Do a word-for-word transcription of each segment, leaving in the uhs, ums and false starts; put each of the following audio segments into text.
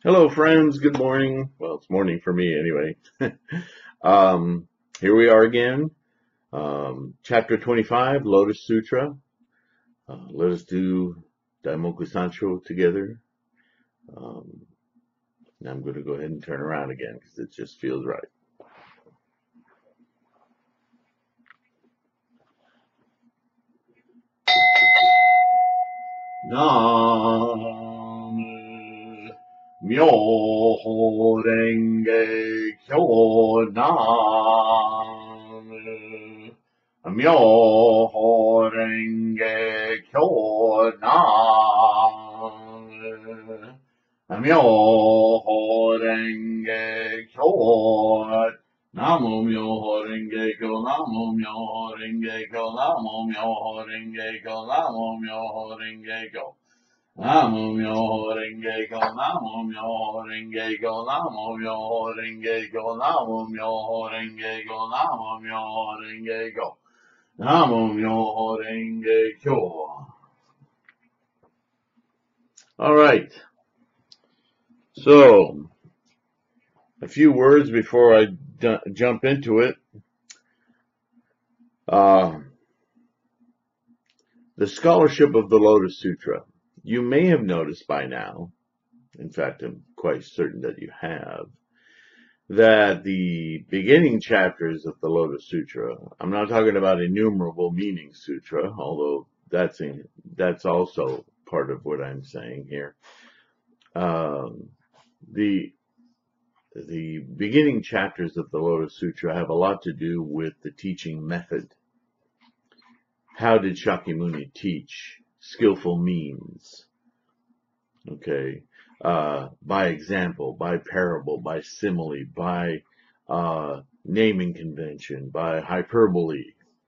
Hello, friends. Good morning. Well, it's morning for me anyway. um, here we are again. Um, chapter twenty-five, Lotus Sutra. Uh, let us do Daimoku Sancho together. Um, now I'm going to go ahead and turn around again because it just feels right. Nam Myoho Renge Kyo Nam Myoho Renge Kyo Nam Myoho Renge Kyo Namo Myoho Renge Kyo Namo Myoho Renge Kyo Namo Myoho Renge Kyo Namo Myoho Renge Kyo Namo Myoho Renge Kyo Namo Myoho Renge Kyo Namo Myoho Renge Kyo Namo Myoho Renge Kyo Namo Myoho Renge Kyo Namo Myoho Renge Kyo. All right. So, a few words before I jump into it. Uh, the scholarship of the Lotus Sutra. You may have noticed by now, in fact, I'm quite certain that you have, that the beginning chapters of the Lotus Sutra, I'm not talking about Innumerable Meaning Sutra, although that's in, that's also part of what I'm saying here. Um, the the beginning chapters of the Lotus Sutra have a lot to do with the teaching method. How did Shakyamuni teach? Skillful means. Okay. Uh, by example, by parable, by simile, by uh, naming convention, by hyperbole.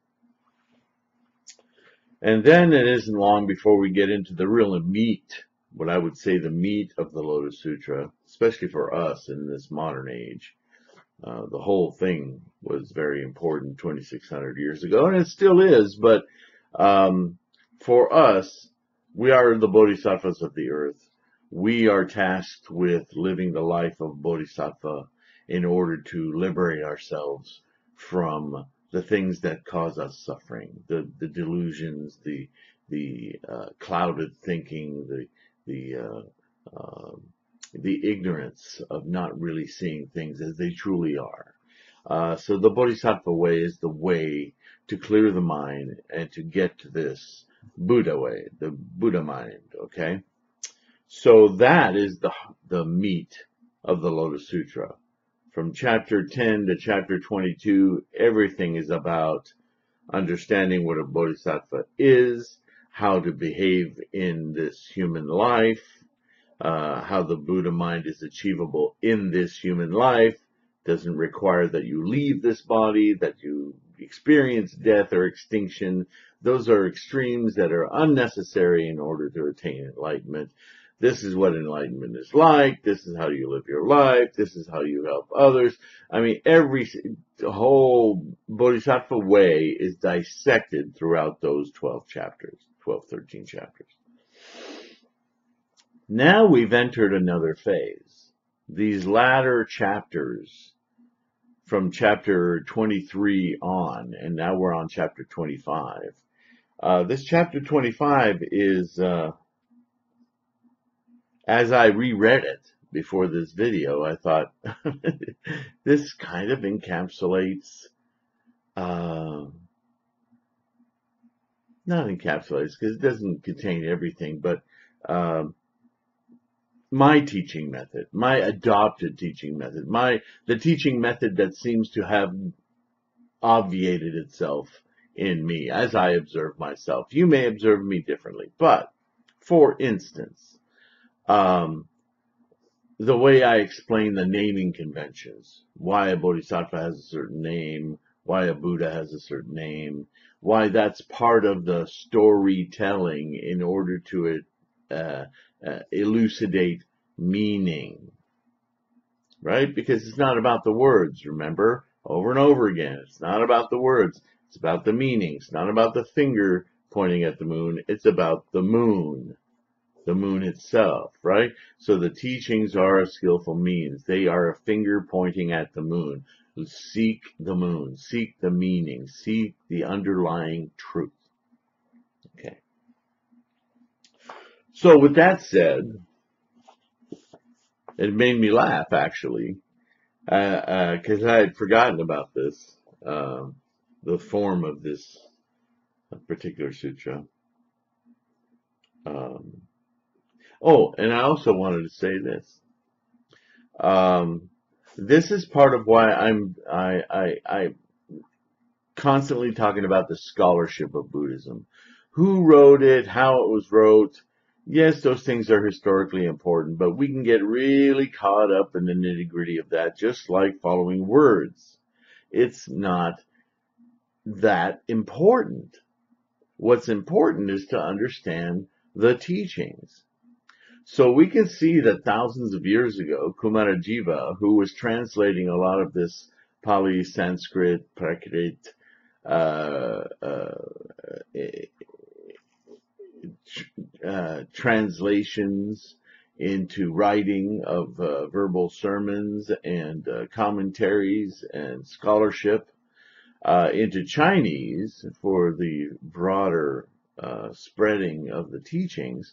And then it isn't long before we get into the real meat, what I would say the meat of the Lotus Sutra, especially for us in this modern age. Uh, the whole thing was very important twenty-six hundred years ago, and it still is, but um, for us, we are the bodhisattvas of the earth. We are tasked with living the life of bodhisattva in order to liberate ourselves from the things that cause us suffering, the, the delusions, the the uh, clouded thinking, the the uh, uh, the ignorance of not really seeing things as they truly are. Uh, so the Bodhisattva way is the way to clear the mind and to get to this Buddha way, the Buddha mind, okay? So that is the, the meat of the Lotus Sutra. From chapter ten to chapter twenty-two, everything is about understanding what a Bodhisattva is, how to behave in this human life, Uh, how the Buddha mind is achievable in this human life. Doesn't require that you leave this body, that you experience death or extinction. Those are extremes that are unnecessary in order to attain enlightenment. This is what enlightenment is like. This is how you live your life. This is how you help others. I mean, every whole Bodhisattva way is dissected throughout those twelve chapters, twelve, thirteen chapters. Now we've entered another phase. These latter chapters from chapter twenty-three on, and now we're on chapter twenty-five. Uh, this chapter twenty-five is, uh, as I reread it before this video, I thought, this kind of encapsulates, uh, not encapsulates, because it doesn't contain everything, but uh, my teaching method, my adopted teaching method, my the teaching method that seems to have obviated itself in me as I observe myself. You may observe me differently, but for instance, um, the way I explain the naming conventions, why a bodhisattva has a certain name, why a Buddha has a certain name, why that's part of the storytelling in order to uh, uh, elucidate meaning, right? Because it's not about the words, remember, over and over again. It's not about the words. It's about the meaning. It's not about the finger pointing at the moon. It's about the moon. the moon itself, right? So the teachings are a skillful means. They are a finger pointing at the moon. Seek the moon, seek the meaning, seek the underlying truth. Okay. So with that said, it made me laugh actually, because uh, uh, I had forgotten about this, uh, the form of this particular sutra. Um, oh, and I also wanted to say this. Um, this is part of why I'm I I I constantly talking about the scholarship of Buddhism. Who wrote it, how it was wrote. Yes, those things are historically important, but we can get really caught up in the nitty-gritty of that, just like following words. It's not that important. What's important is to understand the teachings. So we can see that thousands of years ago, Kumarajiva, who was translating a lot of this Pali, Sanskrit, Prakrit, uh, uh, uh, translations into writing of uh, verbal sermons and uh, commentaries and scholarship uh, into Chinese for the broader uh, spreading of the teachings,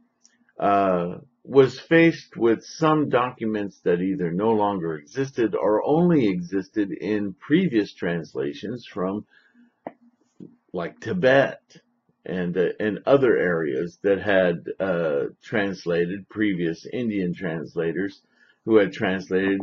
uh, was faced with some documents that either no longer existed or only existed in previous translations from like Tibet and uh, and other areas that had uh, translated previous Indian translators who had translated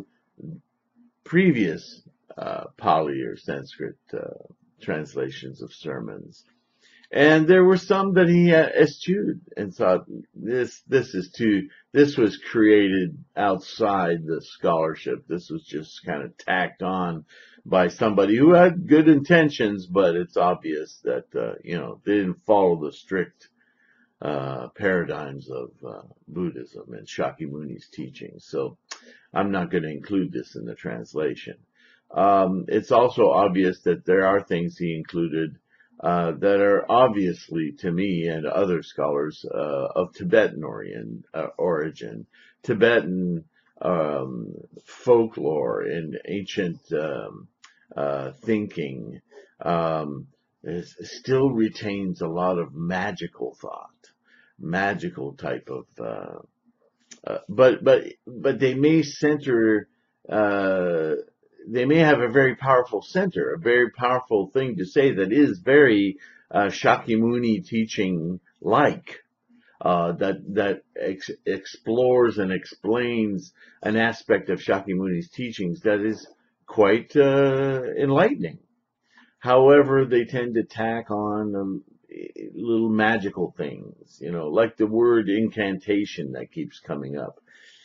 previous uh, Pali or Sanskrit uh, translations of sermons. And there were some that he uh, eschewed and thought this this is too this was created outside the scholarship. This was just kind of tacked on by somebody who had good intentions, but it's obvious that uh, you know they didn't follow the strict uh, paradigms of uh, Buddhism and Shakyamuni's teachings. So I'm not going to include this in the translation. Um, it's also obvious that there are things he included uh, that are obviously, to me and other scholars, uh, of Tibetan origin, uh, origin. Tibetan um, folklore and ancient um, uh, thinking um, is, still retains a lot of magical thought, magical type of uh, uh, but but but they may center uh, they may have a very powerful center, a very powerful thing to say that is very uh, Shakyamuni teaching like uh, that that ex- explores and explains an aspect of Shakyamuni's teachings that is quite uh, enlightening. However, they tend to tack on um, little magical things, you know, like the word incantation that keeps coming up.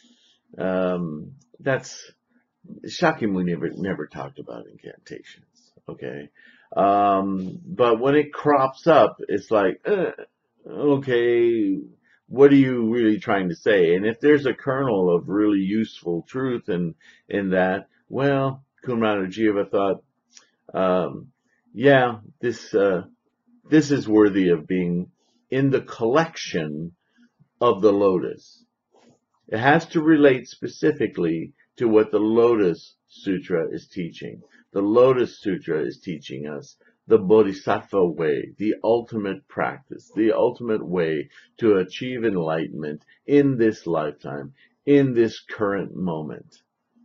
Um, that's Shakyamuni never never talked about incantations, okay? Um, but when it crops up, it's like, uh, okay, what are you really trying to say? And if there's a kernel of really useful truth in in that, well, Kumarajiva thought, um, yeah, this uh, this is worthy of being in the collection of the Lotus. It has to relate specifically to what the Lotus Sutra is teaching. The Lotus Sutra is teaching us the Bodhisattva way, the ultimate practice, the ultimate way to achieve enlightenment in this lifetime, in this current moment.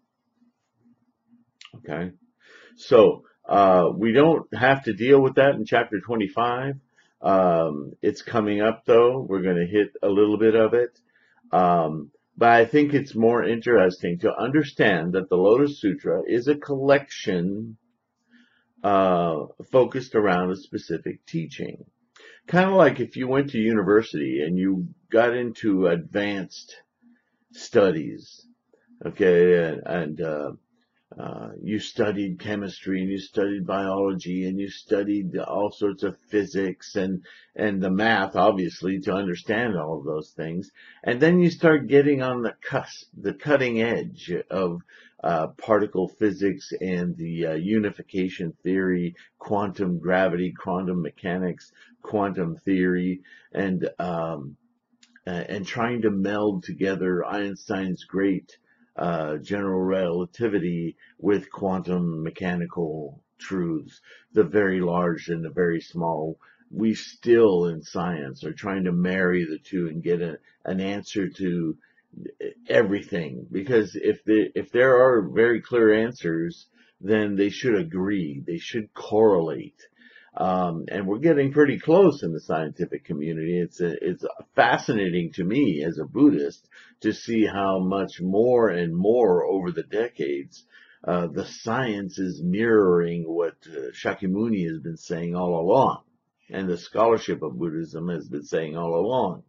Okay? So, uh, we don't have to deal with that in chapter twenty-five. Um, it's coming up though. We're going to hit a little bit of it. Um, but I think it's more interesting to understand that the Lotus Sutra is a collection uh, focused around a specific teaching. Kind of like if you went to university and you got into advanced studies, okay, and, and uh, uh, you studied chemistry and you studied biology and you studied all sorts of physics and, and the math, obviously, to understand all of those things. And then you start getting on the cusp, the cutting edge of uh, particle physics and the uh, unification theory, quantum gravity, quantum mechanics, quantum theory, and um, uh, and trying to meld together Einstein's great uh, general relativity with quantum mechanical truths, the very large and the very small. We still in science are trying to marry the two and get a, an answer to everything, because if the if there are very clear answers, then they should agree, they should correlate. Um, and we're getting pretty close in the scientific community. It's a, it's fascinating to me as a Buddhist to see how much more and more over the decades uh, the science is mirroring what uh, Shakyamuni has been saying all along, and the scholarship of Buddhism has been saying all along.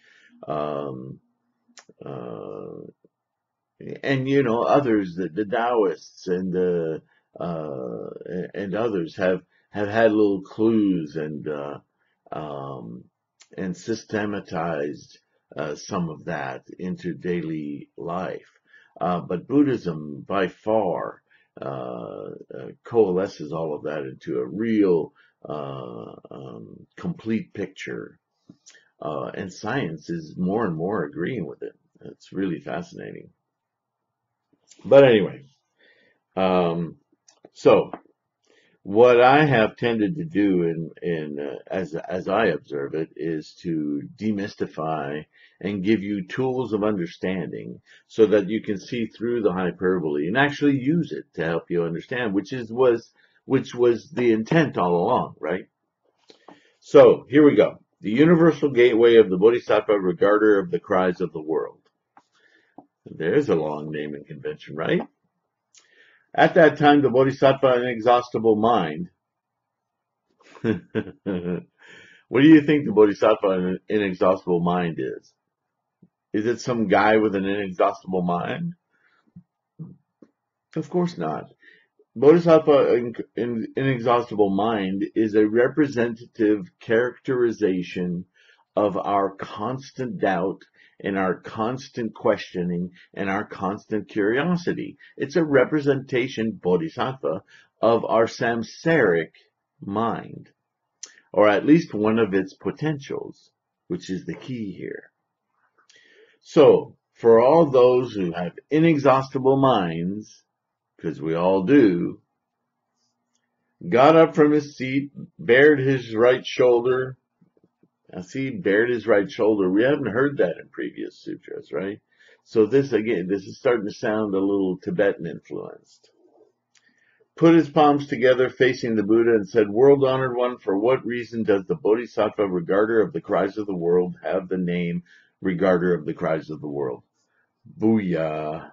Um, uh, and you know, others, the, the Taoists and the uh, and others have have had little clues and uh, um, and systematized uh, some of that into daily life. Uh, but Buddhism, by far, uh, uh, coalesces all of that into a real uh, um, complete picture. Uh, and science is more and more agreeing with it. It's really fascinating. But anyway, um, so what I have tended to do in, in uh, as, as I observe it is to demystify and give you tools of understanding so that you can see through the hyperbole and actually use it to help you understand, which is, was, which was the intent all along, right? So here we go. The universal gateway of the Bodhisattva, regarder of the cries of the world. There's a long naming convention, right? At that time, the Bodhisattva, inexhaustible mind. What do you think the Bodhisattva, inexhaustible mind is? Is it some guy with an inexhaustible mind? Of course not. Bodhisattva, inexhaustible mind, is a representative characterization of our constant doubt and our constant questioning and our constant curiosity. It's a representation, bodhisattva, of our samsaric mind, or at least one of its potentials, which is the key here. So, for all those who have inexhaustible minds, because we all do, got up from his seat, bared his right shoulder. Now see, bared his right shoulder. We haven't heard that in previous sutras, right? So this, again, this is starting to sound a little Tibetan influenced. Put his palms together facing the Buddha and said, "World-honored one, for what reason does the Bodhisattva, regarder of the cries of the world, have the name regarder of the cries of the world?" Booyah.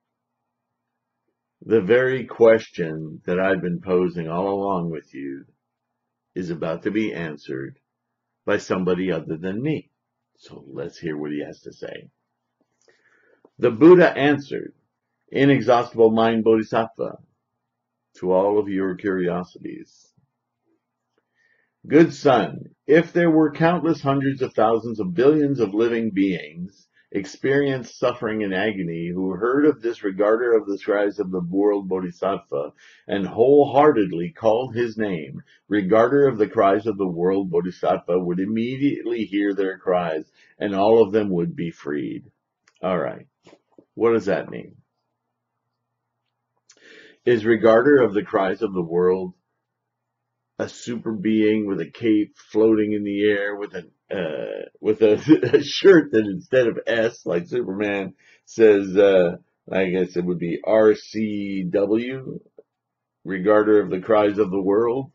The very question that I've been posing all along with you is about to be answered by somebody other than me. So let's hear what he has to say. The Buddha answered, "Inexhaustible mind Bodhisattva, to all of your curiosities. Good son, if there were countless hundreds of thousands of billions of living beings, experienced suffering and agony, who heard of this regarder of the cries of the world Bodhisattva, and wholeheartedly called his name, regarder of the cries of the world Bodhisattva would immediately hear their cries, and all of them would be freed." All right. What does that mean? Is regarder of the cries of the world a super being with a cape floating in the air with a uh, with a, a shirt that instead of S like Superman says, uh, I guess it would be R C W, regarder of the cries of the world?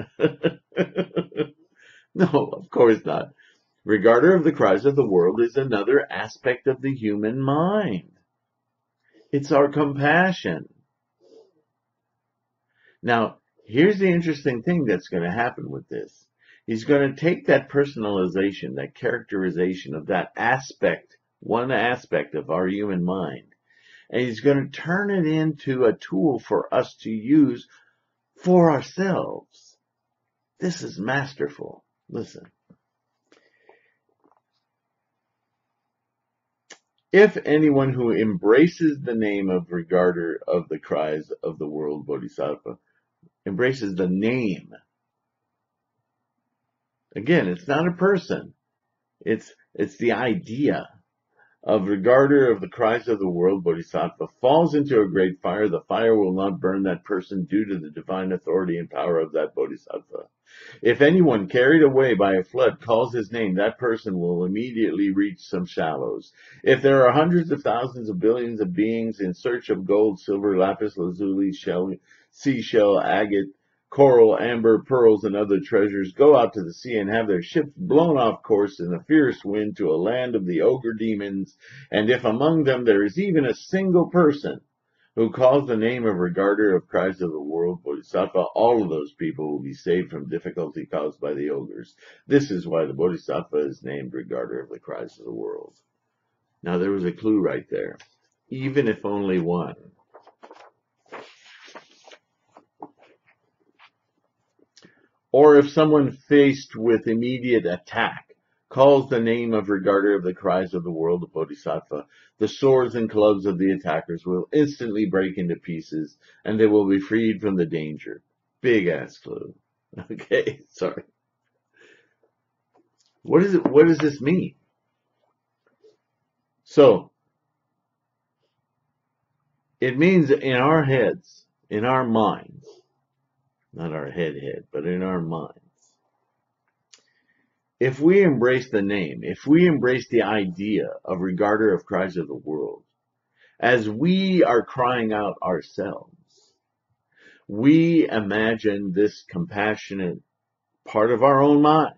No, of course not. Regarder of the cries of the world is another aspect of the human mind. It's our compassion. Now, here's the interesting thing that's going to happen with this. He's going to take that personalization, that characterization of that aspect, one aspect of our human mind, and he's going to turn it into a tool for us to use for ourselves. This is masterful. Listen. If anyone who embraces the name of regarder of the cries of the world Bodhisattva, embraces the name. Again, it's not a person. It's It's the idea of regarder of the cries of the world, bodhisattva, falls into a great fire. The fire will not burn that person due to the divine authority and power of that bodhisattva. If anyone carried away by a flood calls his name, that person will immediately reach some shallows. If there are hundreds of thousands of billions of beings in search of gold, silver, lapis lazuli, shell, seashell, agate, coral, amber, pearls, and other treasures, go out to the sea and have their ships blown off course in a fierce wind to a land of the ogre demons, and if among them there is even a single person who calls the name of regarder of cries of the world, bodhisattva, all of those people will be saved from difficulty caused by the ogres. This is why the bodhisattva is named regarder of the cries of the world. Now there was a clue right there. Even if only one. Or if someone faced with immediate attack calls the name of regarder of the cries of the world, the bodhisattva, the swords and clubs of the attackers will instantly break into pieces and they will be freed from the danger. Big ass clue. Okay, sorry. What is it? What does this mean? So, it means in our heads, in our minds, not our head head, but in our minds, if we embrace the name, if we embrace the idea of regarder of cries of the world, as we are crying out ourselves, we imagine this compassionate part of our own minds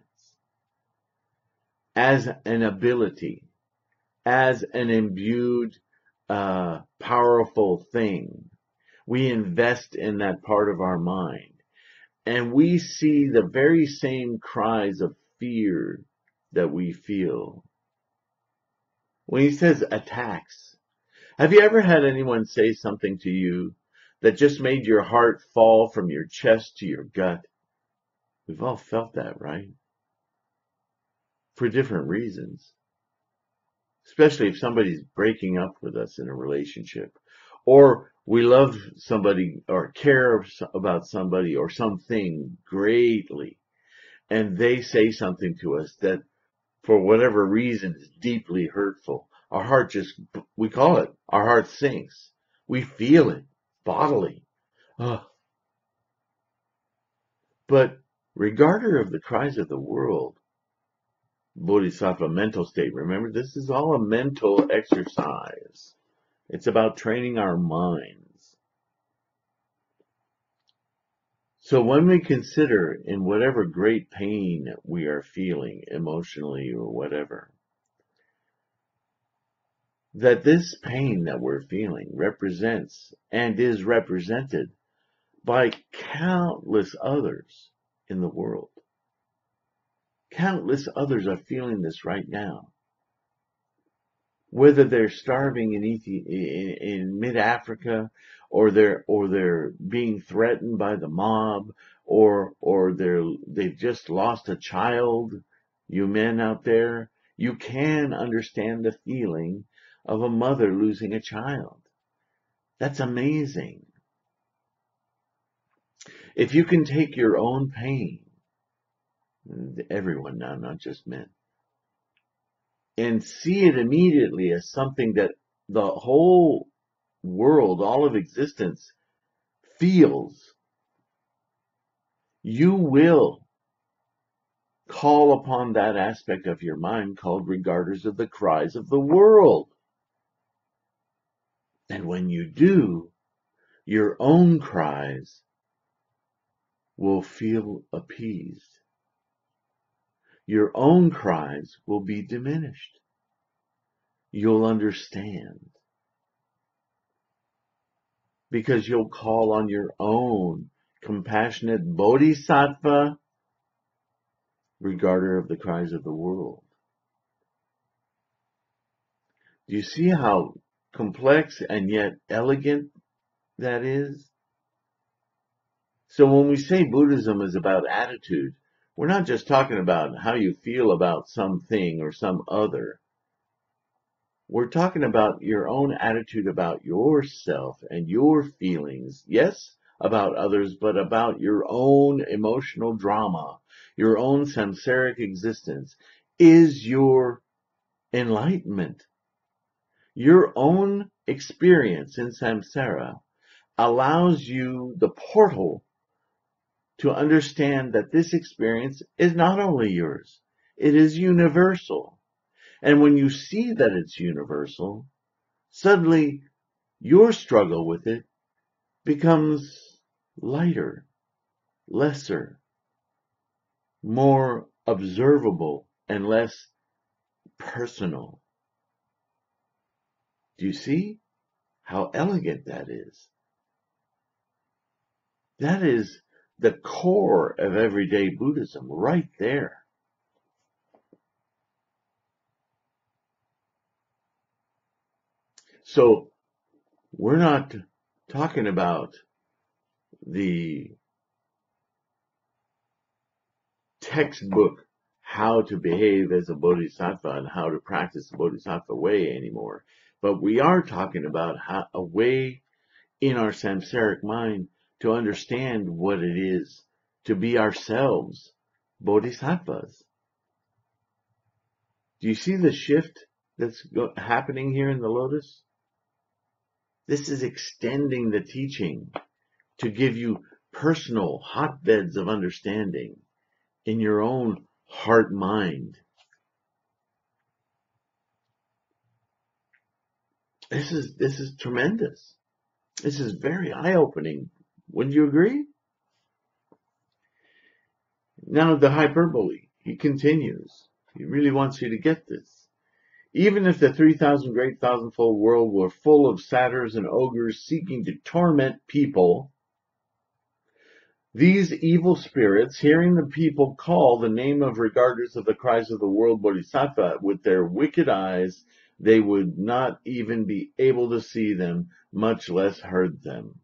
as an ability, as an imbued, uh, powerful thing. We invest in that part of our mind. And we see the very same cries of fear that we feel. When he says attacks, have you ever had anyone say something to you that just made your heart fall from your chest to your gut? We've all felt that, right? For different reasons. Especially if somebody's breaking up with us in a relationship. Or we love somebody or care about somebody or something greatly, and they say something to us that, for whatever reason, is deeply hurtful. Our heart just, we call it, our heart sinks. We feel it bodily. Oh. But regarder of the cries of the world, bodhisattva mental state, remember, this is all a mental exercise. It's about training our minds. So when we consider in whatever great pain we are feeling emotionally or whatever, that this pain that we're feeling represents and is represented by countless others in the world. Countless others are feeling this right now. Whether they're starving in, Ethi- in, in mid-Africa, or they're or they're being threatened by the mob, or or they're they've just lost a child. You men out there, you can understand the feeling of a mother losing a child. That's amazing. If you can take your own pain, everyone now, not just men, and see it immediately as something that the whole world, all of existence, feels, you will call upon that aspect of your mind called regarders of the cries of the world. And when you do, your own cries will feel appeased. Your own cries will be diminished. You'll understand. Because you'll call on your own compassionate bodhisattva, regarder of the cries of the world. Do you see how complex and yet elegant that is? So when we say Buddhism is about attitude, we're not just talking about how you feel about something or some other. We're talking about your own attitude about yourself and your feelings. Yes, about others, but about your own emotional drama, your own samsaric existence. Is your enlightenment. Your own experience in samsara allows you the portal to understand that this experience is not only yours, it is universal. And when you see that it's universal, suddenly your struggle with it becomes lighter, lesser, more observable, and less personal. Do you see how elegant that is? That is the core of everyday Buddhism right there. So we're not talking about the textbook how to behave as a bodhisattva and how to practice the bodhisattva way anymore. But we are talking about how, a way in our samsaric mind to understand what it is to be ourselves bodhisattvas. Do you see the shift that's go- happening here in the Lotus? This is extending the teaching to give you personal hotbeds of understanding in your own heart mind. This is this is tremendous. This is very eye-opening. Wouldn't you agree? Now the hyperbole, he continues. He really wants you to get this. Even if the three thousand great thousandfold world were full of satyrs and ogres seeking to torment people, these evil spirits, hearing the people call the name of regarders of the cries of the world bodhisattva with their wicked eyes, they would not even be able to see them, much less heard them.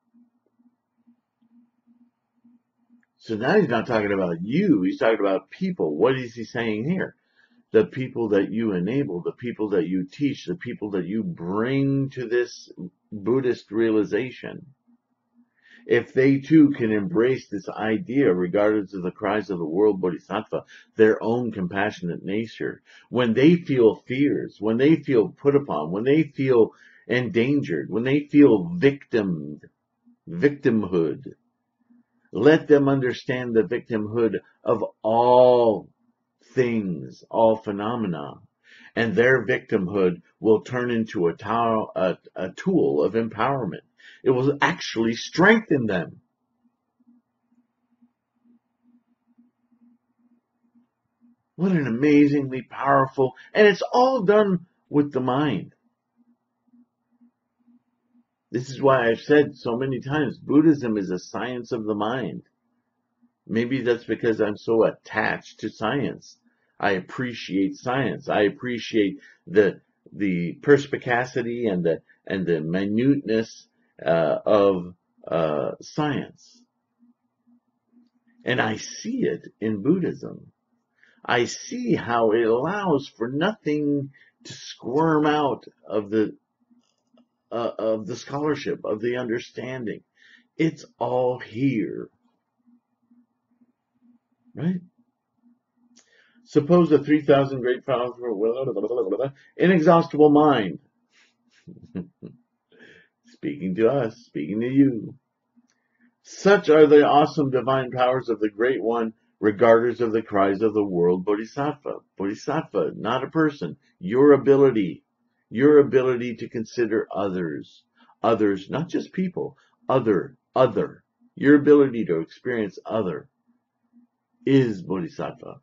So now he's not talking about you, he's talking about people. What is he saying here? The people that you enable, the people that you teach, the people that you bring to this Buddhist realization. If they too can embrace this idea, regardless of the cries of the world bodhisattva, their own compassionate nature, when they feel fears, when they feel put upon, when they feel endangered, when they feel victimed, victimhood, let them understand the victimhood of all things, all phenomena, and their victimhood will turn into a, tower, a, a tool of empowerment. It will actually strengthen them. What an amazingly powerful, and it's all done with the mind. This is why I've said so many times, Buddhism is a science of the mind. Maybe that's because I'm so attached to science. I appreciate science. I appreciate the the perspicacity and the and the minuteness uh, of uh, science. And I see it in Buddhism. I see how it allows for nothing to squirm out of the uh, of the scholarship, of the understanding. It's all here, right? Suppose a three thousand great powers inexhaustible mind. Speaking to us, speaking to you. Such are the awesome divine powers of the Great One, regarders of the cries of the world bodhisattva. Bodhisattva, not a person. Your ability, your ability to consider others. Others, not just people. Other, other. Your ability to experience other is bodhisattva.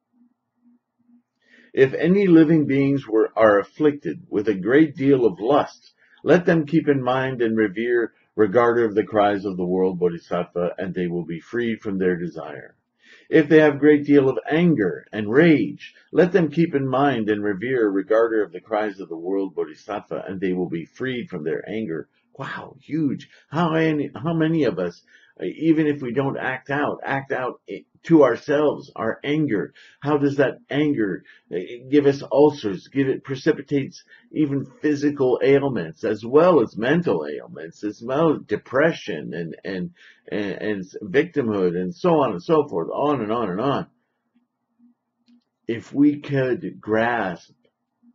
If any living beings were are afflicted with a great deal of lust, let them keep in mind and revere regarder of the cries of the world bodhisattva, and they will be freed from their desire. If they have a great deal of anger and rage, let them keep in mind and revere regarder of the cries of the world bodhisattva, and they will be freed from their anger. Wow, huge. How many, how many of us, even if we don't act out, act out to ourselves, our anger? How does that anger give us ulcers? Give it precipitates even physical ailments as well as mental ailments, as well as depression and and and, and victimhood and so on and so forth, on and on and on. If we could grasp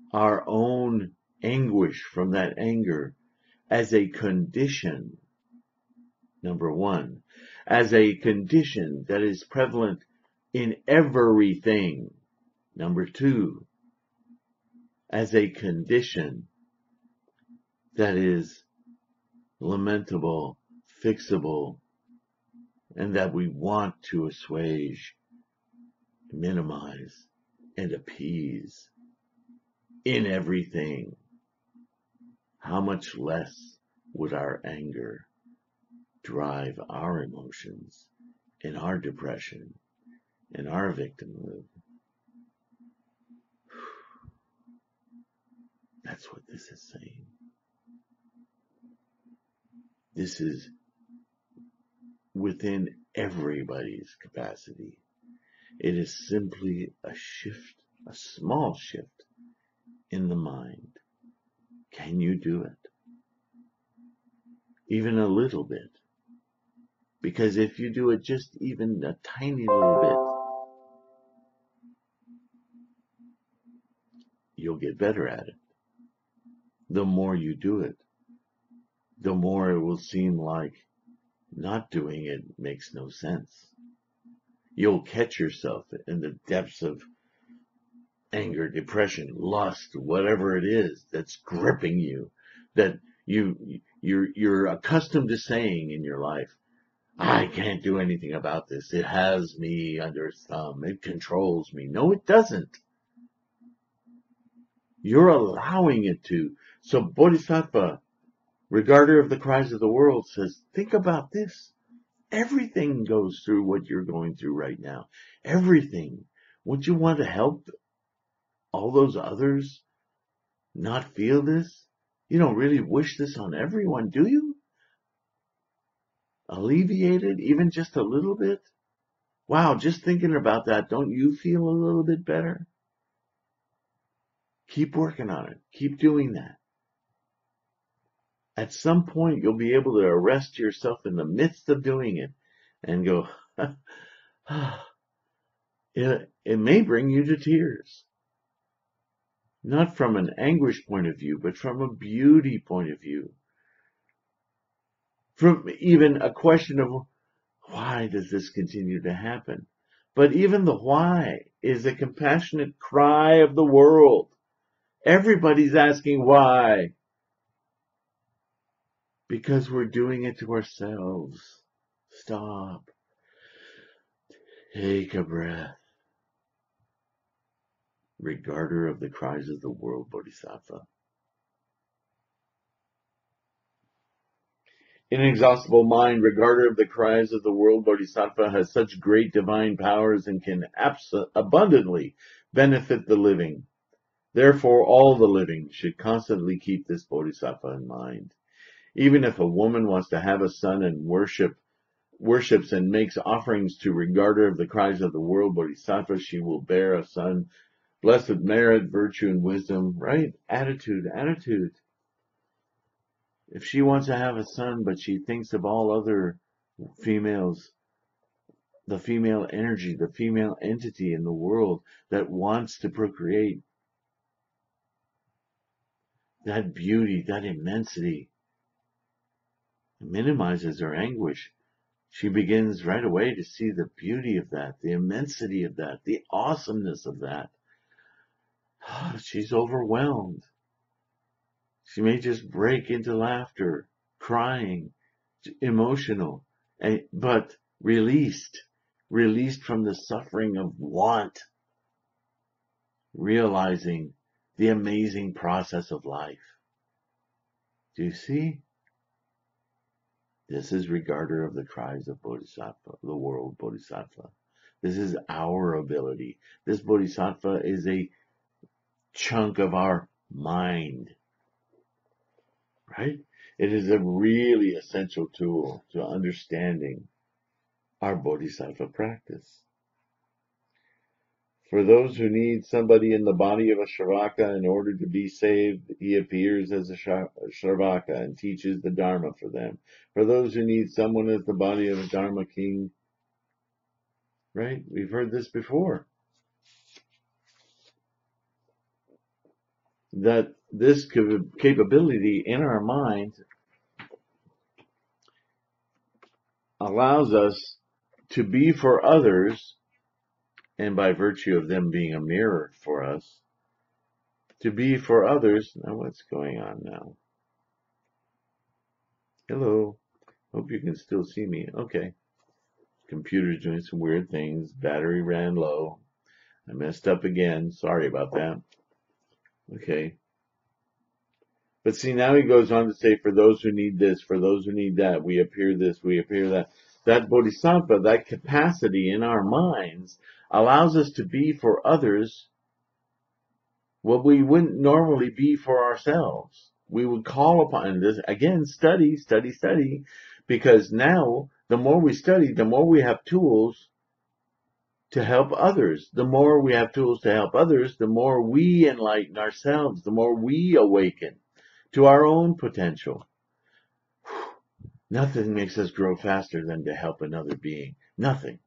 our own anguish from that anger as a condition, number one, as a condition that is prevalent in everything, number two, as a condition that is lamentable, fixable, and that we want to assuage, minimize, and appease in everything. How much less would our anger drive our emotions and our depression and our victimhood? That's what this is saying. This is within everybody's capacity. It is simply a shift, a small shift in the mind. Can you do it? Even a little bit. Because if you do it just even a tiny little bit, you'll get better at it. The more you do it, the more it will seem like not doing it makes no sense. You'll catch yourself in the depths of anger, depression, lust, whatever it is that's gripping you, that you you're you're accustomed to saying in your life, I can't do anything about this. It has me under its thumb. It controls me. No, it doesn't. You're allowing it to. So Bodhisattva, regarder of the cries of the world, says, think about this. Everything goes through what you're going through right now. Everything. Would you want to help all those others not feel this? You don't really wish this on everyone, do you? Alleviate it, even just a little bit? Wow, just thinking about that, don't you feel a little bit better? Keep working on it. Keep doing that. At some point, you'll be able to arrest yourself in the midst of doing it and go, it, it may bring you to tears. Not from an anguish point of view, but from a beauty point of view. From even a question of, why does this continue to happen? But even the why is a compassionate cry of the world. Everybody's asking why. Because we're doing it to ourselves. Stop. Take a breath. Regarder of the cries of the world, Bodhisattva. Inexhaustible mind, regarder of the cries of the world, Bodhisattva, has such great divine powers and can abs- abundantly benefit the living. Therefore, all the living should constantly keep this Bodhisattva in mind. Even if a woman wants to have a son and worship, worships and makes offerings to regarder of the cries of the world, Bodhisattva, she will bear a son blessed with merit, virtue, and wisdom. Right? Attitude, attitude. If she wants to have a son, but she thinks of all other females, the female energy, the female entity in the world that wants to procreate, that beauty, that immensity, minimizes her anguish. She begins right away to see the beauty of that, the immensity of that, the awesomeness of that. She's overwhelmed. She may just break into laughter, crying, emotional, but released, released from the suffering of want, realizing the amazing process of life. Do you see? This is regarder of the cries of Bodhisattva, the world Bodhisattva. This is our ability. This Bodhisattva is a chunk of our mind, right? It is a really essential tool to understanding our Bodhisattva practice. For those who need somebody in the body of a Shravaka in order to be saved, he appears as a Shravaka and teaches the Dharma for them. For those who need someone as the body of a Dharma king, right? We've heard this before. that this capability in our mind allows us to be for others, and by virtue of them being a mirror for us, to be for others. Now, what's going on now? Hello. Hope you can still see me. Okay. Computer's doing some weird things. Battery ran low. I messed up again. Sorry about that. Okay. But see, now he goes on to say, for those who need this, for those who need that, we appear this, we appear that. That bodhisattva, that capacity in our minds, allows us to be for others what we wouldn't normally be for ourselves. We would call upon this, again, study, study, study, because now, the more we study, the more we have tools to help others. The more we have tools to help others, the more we enlighten ourselves, the more we awaken to our own potential. Nothing makes us grow faster than to help another being. Nothing.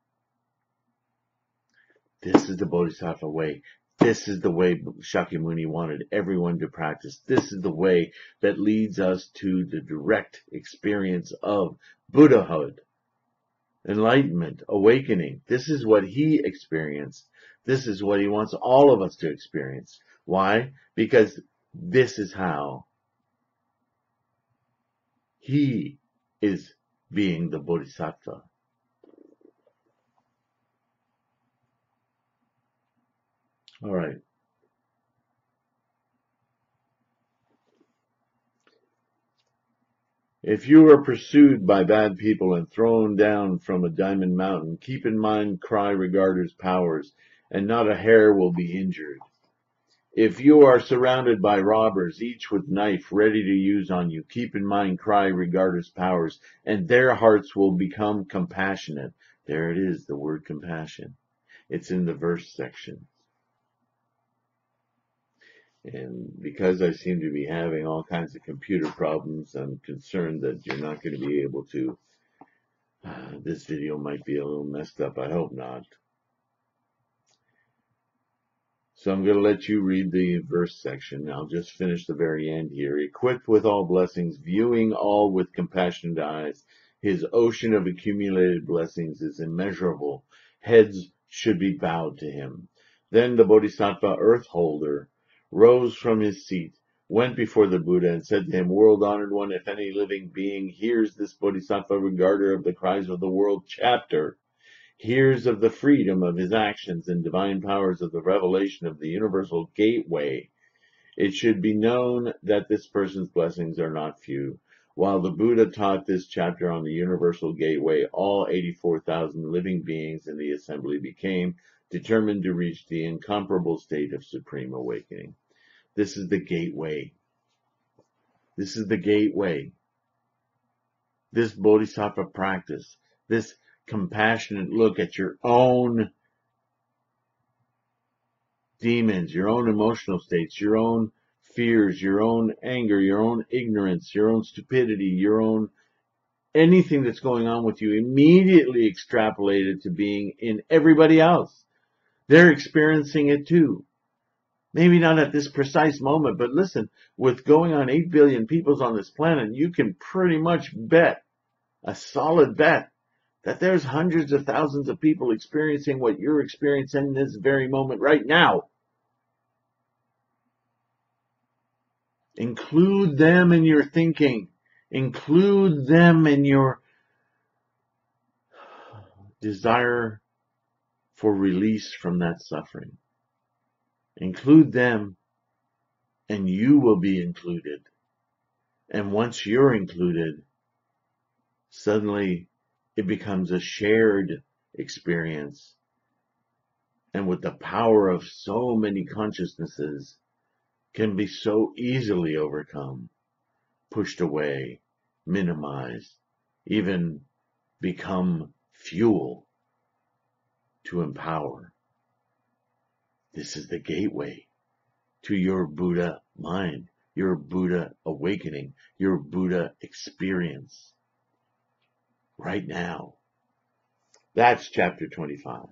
This is the Bodhisattva way. This is the way Shakyamuni wanted everyone to practice. This is the way that leads us to the direct experience of Buddhahood, enlightenment, awakening. This is what he experienced. This is what he wants all of us to experience. Why? Because this is how he is being the Bodhisattva. All right. If you are pursued by bad people and thrown down from a diamond mountain, keep in mind Krai Regarder's powers, and not a hair will be injured. If you are surrounded by robbers, each with knife ready to use on you, keep in mind Krai Regarder's powers, and their hearts will become compassionate. There it is, the word compassion. It's in the verse section. And because I seem to be having all kinds of computer problems, I'm concerned that you're not going to be able to. Uh, this video might be a little messed up. I hope not. So I'm going to let you read the verse section. I'll just finish the very end here. Equipped with all blessings, viewing all with compassionate eyes, his ocean of accumulated blessings is immeasurable. Heads should be bowed to him. Then the Bodhisattva Earth Holder rose from his seat, went before the Buddha, and said to him, World-honored one, if any living being hears this Bodhisattva Regarder of the Cries of the World chapter, hears of the freedom of his actions and divine powers of the revelation of the universal gateway, it should be known that this person's blessings are not few. While the Buddha taught this chapter on the universal gateway, all eighty-four thousand living beings in the assembly became determined to reach the incomparable state of supreme awakening. This is the gateway. This is the gateway. This Bodhisattva practice, this compassionate look at your own demons, your own emotional states, your own fears, your own anger, your own ignorance, your own stupidity, your own anything that's going on with you, immediately extrapolated to being in everybody else. They're experiencing it too. Maybe not at this precise moment, but listen, with going on eight billion peoples on this planet, you can pretty much bet, a solid bet, that there's hundreds of thousands of people experiencing what you're experiencing in this very moment right now. Include them in your thinking. Include them in your desire for release from that suffering. Include them, and you will be included. And once you're included, suddenly it becomes a shared experience. And with the power of so many consciousnesses, can be so easily overcome, pushed away, minimized, even become fuel to empower. This is the gateway to your Buddha mind, your Buddha awakening, your Buddha experience. Right now. That's chapter twenty-five.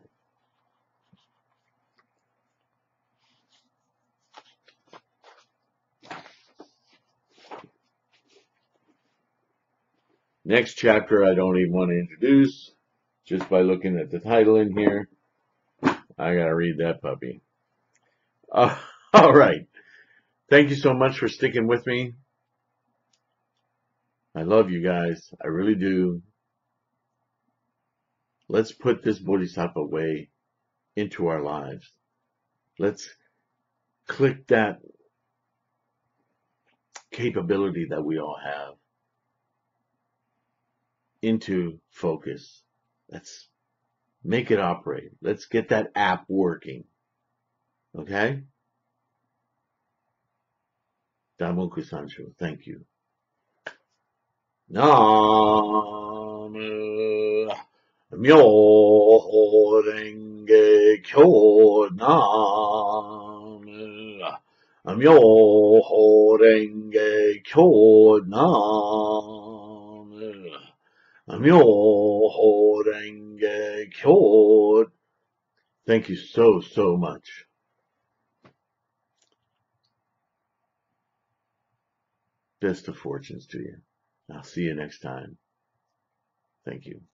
Next chapter I don't even want to introduce. Just by looking at the title in here, I gotta read that puppy. Uh, all right. Thank you so much for sticking with me. I love you guys. I really do. Let's put this Bodhisattva way into our lives. Let's click that capability that we all have into focus. Let's make it operate. Let's get that app working. Okay? Daimoku Sancho, thank you. Nam Myoho Renge Kyo. Nam Myoho Renge Kyo. Nam Myoho Renge Kyo. Thank you so, so much. Best of fortunes to you. I'll see you next time. Thank you.